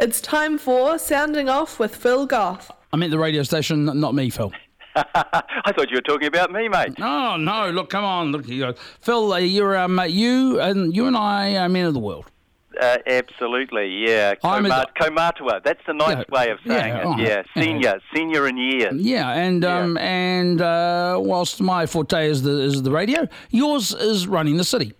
It's time for Sounding Off with Phil Goff. I meant the radio station, not me, Phil. I thought you were talking about me, mate. Oh, no, look, come on. Look, Phil, you and I are men of the world. Absolutely, yeah. Kaumatua, that's the nice way of saying it. Yeah, senior in years. Yeah, and whilst my forte is the radio, yours is running the city.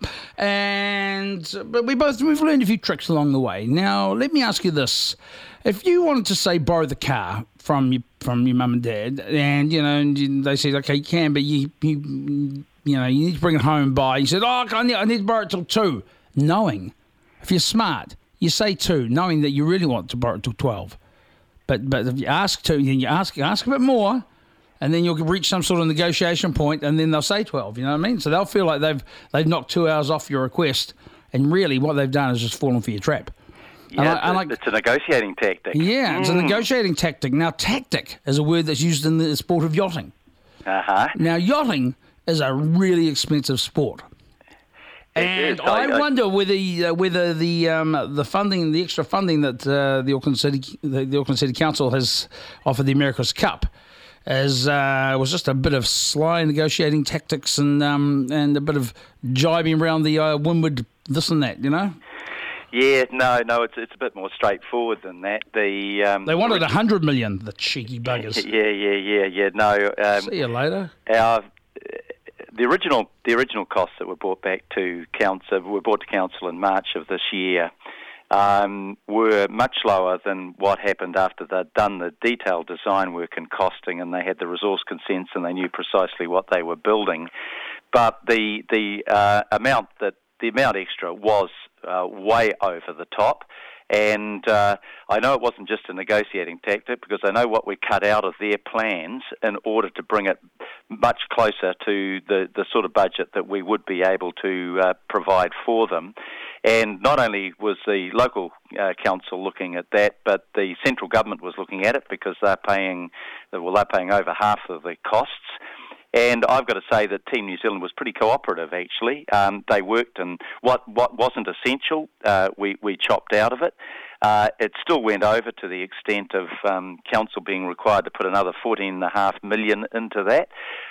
But we've learned a few tricks along the way. Now, let me ask you this: if you wanted to say borrow the car from your mum and dad, and they said okay you can, but you need to bring it home by. You said I need to borrow it till 2, knowing. If you're smart, you say 2, knowing that you really want to borrow it till 12. But if you ask 2, then you ask a bit more, and then you'll reach some sort of negotiation point, and then they'll say 12. You know what I mean? So they'll feel like they've knocked 2 hours off your request, and really what they've done is just fallen for your trap. Yeah, it's a negotiating tactic. Yeah, it's a negotiating tactic. Now, tactic is a word that's used in the sport of yachting. Uh-huh. Now, yachting is a really expensive sport. And I wonder whether the funding, the extra funding that the Auckland City Council has offered the America's Cup, was just a bit of sly negotiating tactics and a bit of jibing around the windward this and that, Yeah, no, it's a bit more straightforward than that. They wanted 100 million, the cheeky buggers. Yeah. No. See you later. The original costs that were brought to council in March of this year were much lower than what happened after they'd done the detailed design work and costing, and they had the resource consents and they knew precisely what they were building. But the amount extra was way over the top. And I know it wasn't just a negotiating tactic because I know what we cut out of their plans in order to bring it much closer to the sort of budget that we would be able to provide for them. And not only was the local council looking at that, but the central government was looking at it because they're paying over half of the costs. And I've got to say that Team New Zealand was pretty cooperative, actually. They worked, and what wasn't essential, we chopped out of it. It still went over to the extent of council being required to put another $14.5 million into that.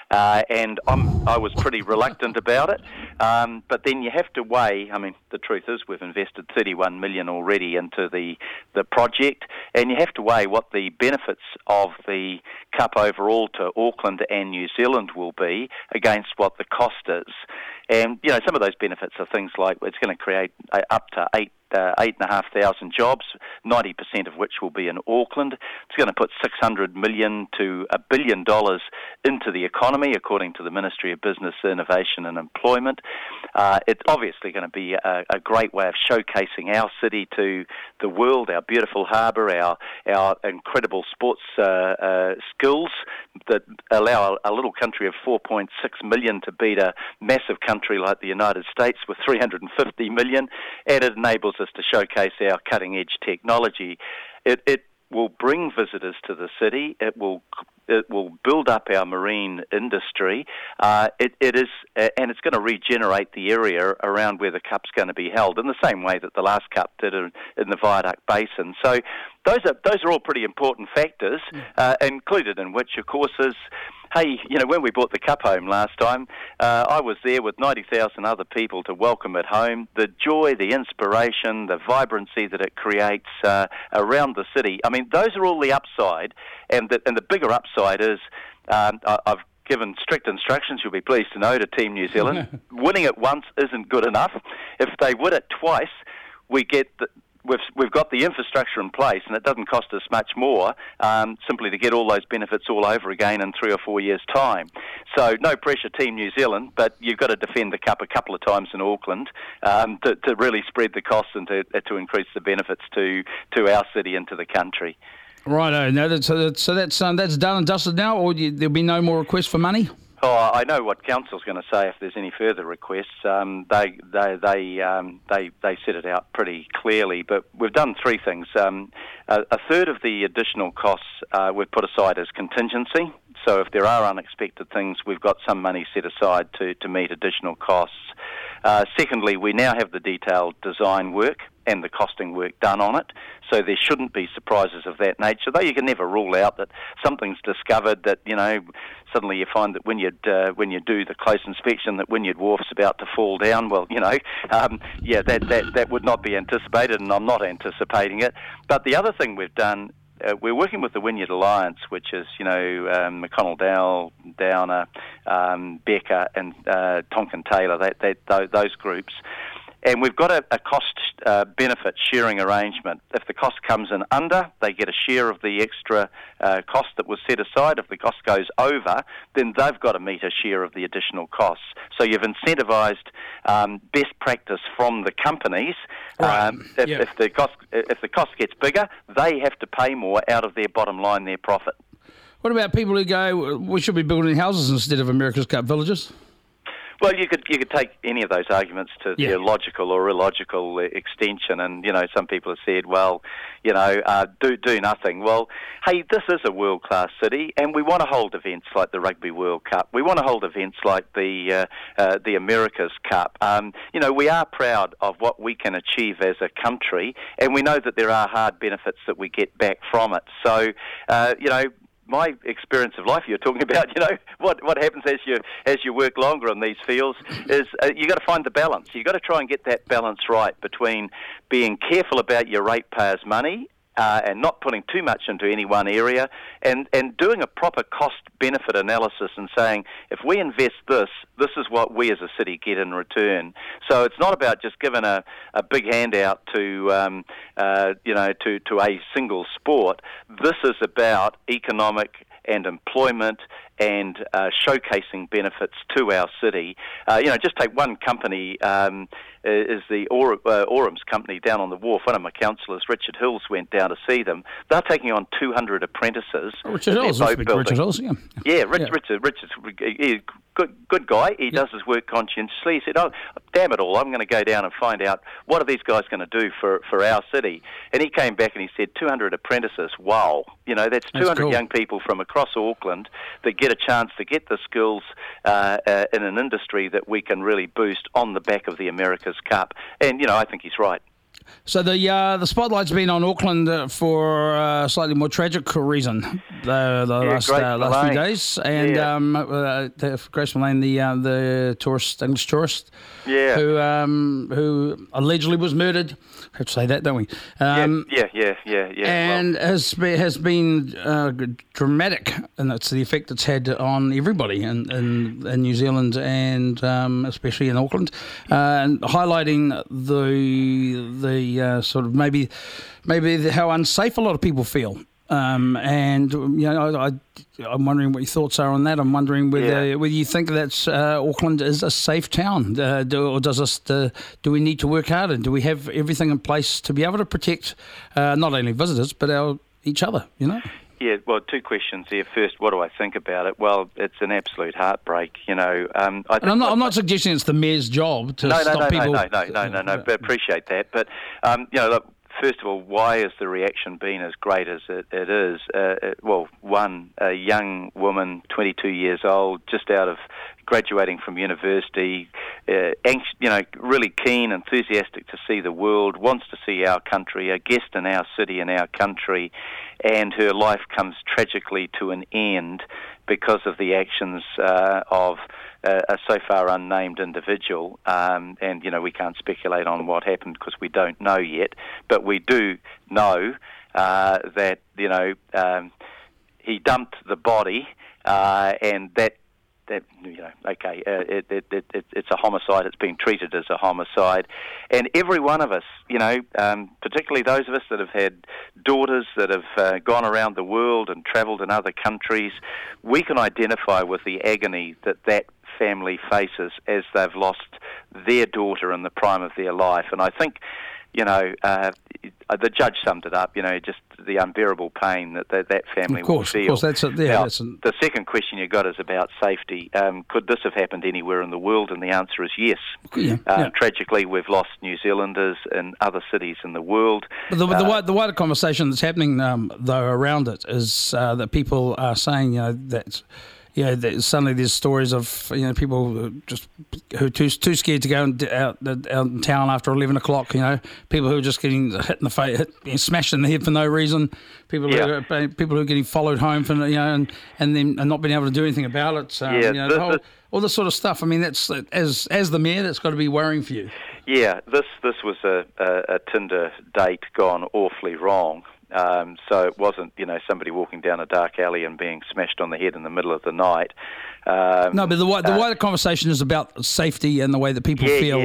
And I was pretty reluctant about it. But then you have to weigh, the truth is we've invested $31 million already into the project, and you have to weigh what the benefits of the Cup overall to Auckland and New Zealand will be against what the cost is. And, some of those benefits are things like it's going to create up to 8,500 jobs, 90% of which will be in Auckland. It's going to put $600 million to $1 billion into the economy, according to the Ministry of Business, Innovation and Employment. It's obviously going to be a great way of showcasing our city to the world, our beautiful harbour, our incredible sports skills that allow a little country of 4.6 million to beat a massive country like the United States with 350 million, and it enables us to showcase our cutting-edge technology. It will bring visitors to the city. It will build up our marine industry. It is, and it's going to regenerate the area around where the Cup's going to be held in the same way that the last Cup did in the Viaduct Basin. So those are all pretty important factors, included in which, of course, is. Hey, when we brought the Cup home last time, I was there with 90,000 other people to welcome it home. The joy, the inspiration, the vibrancy that it creates around the city. Those are all the upside, and the bigger upside is I've given strict instructions, you'll be pleased to know, to Team New Zealand. Winning it once isn't good enough. If they win it twice, we get We've got the infrastructure in place, and it doesn't cost us much more simply to get all those benefits all over again in 3 or 4 years' time. So no pressure, Team New Zealand, but you've got to defend the Cup a couple of times in Auckland to really spread the costs and to increase the benefits to our city and to the country. Right, so that's done and dusted now, or there'll be no more requests for money? Oh, I know what Council's going to say if there's any further requests. They set it out pretty clearly, but we've done 3 things. A third of the additional costs we've put aside as contingency. So if there are unexpected things, we've got some money set aside to meet additional costs. Secondly, we now have the detailed design work and the costing work done on it. so there shouldn't be surprises of that nature, though you can never rule out that something's discovered that, suddenly you find that when you do the close inspection that Wynyard Wharf's about to fall down. Well, that would not be anticipated, and I'm not anticipating it. But the other thing we've done, we're working with the Wynyard Alliance, which is, McConnell Downer, Becker and Tonkin Taylor, those groups. And we've got a cost-benefit sharing arrangement. If the cost comes in under, they get a share of the extra cost that was set aside. If the cost goes over, then they've got to meet a share of the additional costs. So you've incentivised best practice from the companies. Right. If the cost gets bigger, they have to pay more out of their bottom line, their profit. What about people who go, we should be building houses instead of America's Cup villages? Well, you could take any of those arguments to their logical or illogical extension, and some people have said, well, do nothing. Well, hey, this is a world-class city, and we want to hold events like the Rugby World Cup. We want to hold events like the America's Cup. We are proud of what we can achieve as a country, and we know that there are hard benefits that we get back from it. So, my experience of life, you're talking about, what happens as you work longer in these fields is you got to find the balance. You got to try and get that balance right between being careful about your ratepayers' money and not putting too much into any one area, and doing a proper cost-benefit analysis and saying, if we invest this is what we as a city get in return. So it's not about just giving a big handout to a single sport. This is about economic and employment and showcasing benefits to our city. Just take one company, is the Orams company down on the wharf. One of my councillors, Richard Hills, went down to see them. They're taking on 200 apprentices. Richard Hills, yeah. Yeah, Richard's good guy. He does his work conscientiously. He said, oh, damn it all, I'm going to go down and find out what are these guys going to do for our city. And he came back and he said, 200 apprentices, wow. That's 200 cool. young people from across Auckland that get a chance to get the skills in an industry that we can really boost on the back of the America's Cup. And, I think he's right. So the spotlight's been on Auckland for a slightly more tragic reason the last few days, and Grace Mullane, the English tourist, who allegedly was murdered. We have to say that, don't we? And has been dramatic, and that's the effect it's had on everybody in New Zealand and especially in Auckland, and highlighting the sort of maybe how unsafe a lot of people feel. I'm wondering what your thoughts are on that. I'm wondering whether you think that Auckland is a safe town, or do we need to work harder? Do we have everything in place to be able to protect not only visitors but each other? Yeah, well, two questions there. First, what do I think about it? Well, it's an absolute heartbreak, I'm not suggesting it's the mayor's job to stop people. No, but appreciate that. But, look, first of all, why has the reaction been as great as it is? A young woman, 22 years old, just out of graduating from university, really keen, enthusiastic to see the world, wants to see our country, a guest in our city and our country, and her life comes tragically to an end because of the actions of a so far unnamed individual. And we can't speculate on what happened because we don't know yet, but we do know that, he dumped the body, and that it's a homicide. It's been treated as a homicide, and every one of us, particularly those of us that have had daughters that have gone around the world and travelled in other countries, we can identify with the agony that family faces as they've lost their daughter in the prime of their life. And I think, the judge summed it up, just the unbearable pain that family will feel. Of course, that's it. Yeah, the second question you got is about safety. Could this have happened anywhere in the world? And the answer is yes. Tragically, we've lost New Zealanders in other cities in the world. But the wider conversation that's happening, though, around it is that people are saying, that suddenly there's stories of people who are too scared to go out in town after 11 o'clock. People who are just getting hit in the face, smashed in the head for no reason. People who are getting followed home for and then not being able to do anything about it. All this sort of stuff. I mean, that's as the mayor, that's got to be worrying for you. Yeah, this was a Tinder date gone awfully wrong. So it wasn't, somebody walking down a dark alley and being smashed on the head in the middle of the night. No, but the wider conversation is about safety and the way that people feel,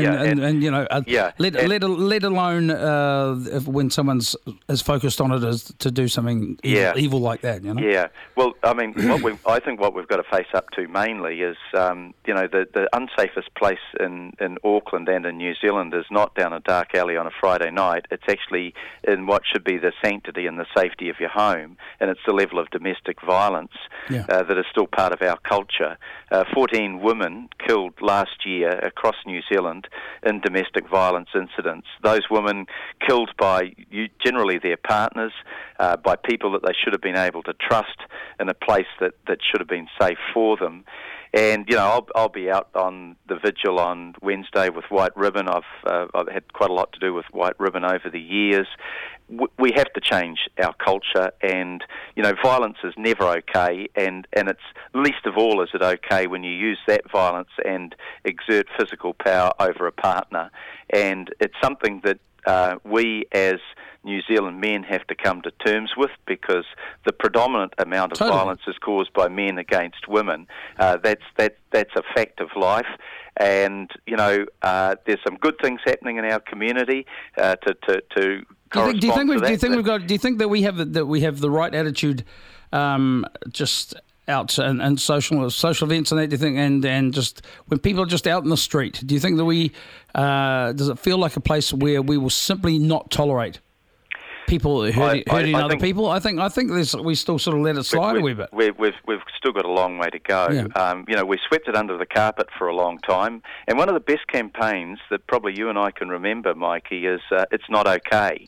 let alone when someone's as focused on it as to do something evil like that. Yeah. Well, I mean, I think what we've got to face up to mainly is, the unsafest place in Auckland and in New Zealand is not down a dark alley on a Friday night. It's actually in what should be the sanctity and the safety of your home, and it's the level of domestic violence that is still part of our culture. 14 women killed last year across New Zealand in domestic violence incidents. Those women killed by generally their partners, by people that they should have been able to trust in a place that should have been safe for them. And I'll be out on the vigil on Wednesday with White Ribbon. I've had quite a lot to do with White Ribbon over the years. We have to change our culture, and violence is never okay, and it's least of all is it okay when you use that violence and exert physical power over a partner. And it's something that we as New Zealand men have to come to terms with, because the predominant amount of violence is caused by men against women. That's a fact of life, and there's some good things happening in our community to do you think that we have the right attitude, just out and social events and that? Do you think, and just when people are just out in the street, do you think that we does it feel like a place where we will simply not tolerate people hurting other people? I think we still sort of let it slide a wee bit. We've still got a long way to go. Yeah. We swept it under the carpet for a long time, and one of the best campaigns that probably you and I can remember, Mikey, is "It's Not Okay."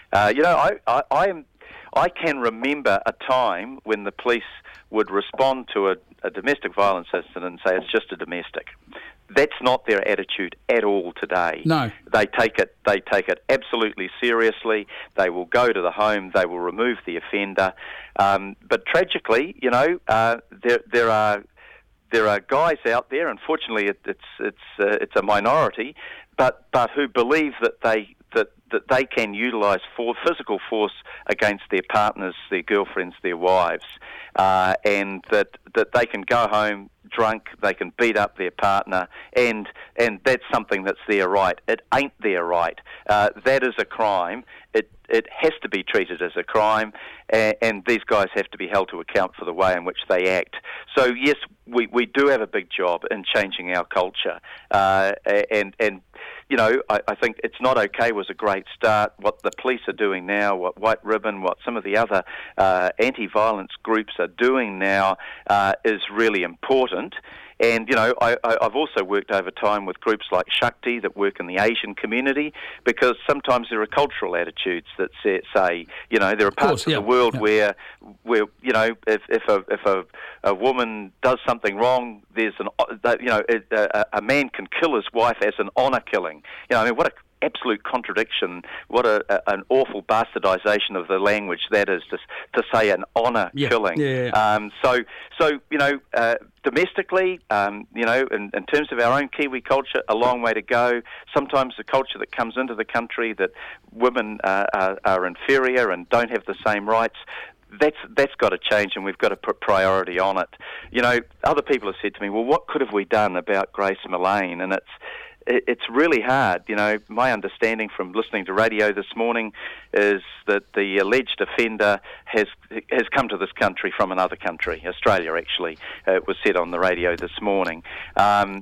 I can remember a time when the police would respond to a domestic violence incident and say it's just a domestic. That's not their attitude at all today. No. They take it absolutely seriously. They will go to the home. They will remove the offender. But tragically, there are guys out there. Unfortunately, it's a minority, but who believe that they can utilise physical force against their partners, their girlfriends, their wives, and that they can go home drunk, they can beat up their partner, and that's something that's their right. It ain't their right. That is a crime. It has to be treated as a crime, and these guys have to be held to account for the way in which they act. So yes, we do have a big job in changing our culture, and I think It's Not Okay was a great start. What the police are doing now, what White Ribbon, what some of the other anti-violence groups are doing now is really important. And, I've also worked over time with groups like Shakti that work in the Asian community, because sometimes there are cultural attitudes that say there are parts of the world where if a woman does something wrong, there's a man can kill his wife as an honour killing. What a absolute contradiction, what an awful bastardisation of the language that is to say an honour killing. Domestically, in terms of our own Kiwi culture, a long way to go. Sometimes the culture that comes into the country that women are inferior and don't have the same rights, that's got to change, and we've got to put priority on it. Other people have said to me, well, what could have we done about Grace Millane? And it's really hard. My understanding from listening to radio this morning is that the alleged offender has come to this country from another country, Australia actually. It was said on the radio this morning. And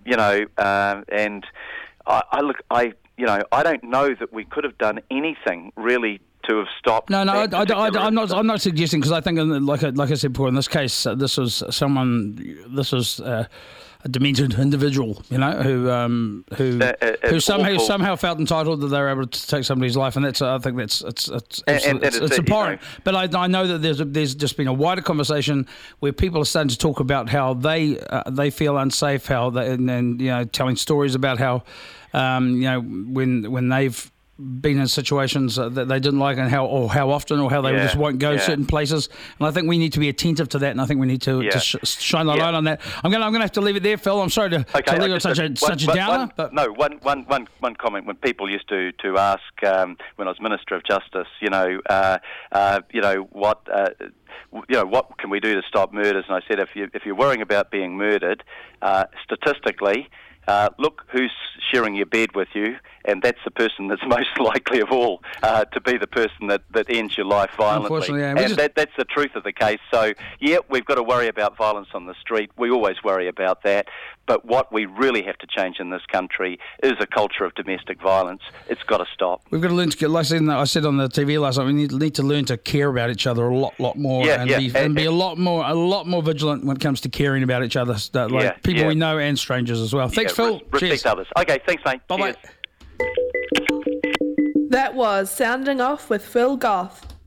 I don't know that we could have done anything really to have stopped. No, I'm not suggesting, because I think, like I said before, in this case, this was demented individual, who somehow felt entitled that they were able to take somebody's life, and I think it's abhorrent. But I know that there's just been a wider conversation where people are starting to talk about how they feel unsafe, and telling stories about how when they've been in situations that they didn't like, and how often, or how they just won't go certain places. And I think we need to be attentive to that, and I think we need to shine the light on that. I'm going to have to leave it there, Phil. I'm sorry to leave it such a downer. One comment. When people used to ask when I was Minister of Justice, what can we do to stop murders? And I said, if you're worrying about being murdered, statistically, look who's sharing your bed with you, and that's the person that's most likely of all to be the person that ends your life violently. Unfortunately, that's the truth of the case. So, we've got to worry about violence on the street. We always worry about that. But what we really have to change in this country is a culture of domestic violence. It's got to stop. We've got to learn to get, like I said on the TV last night, we need to learn to care about each other a lot more, and be a lot more vigilant when it comes to caring about each other, people we know and strangers as well. Thanks, Phil. Respect others. Okay, thanks, mate. Bye-bye. That was Sounding Off with Phil Goff.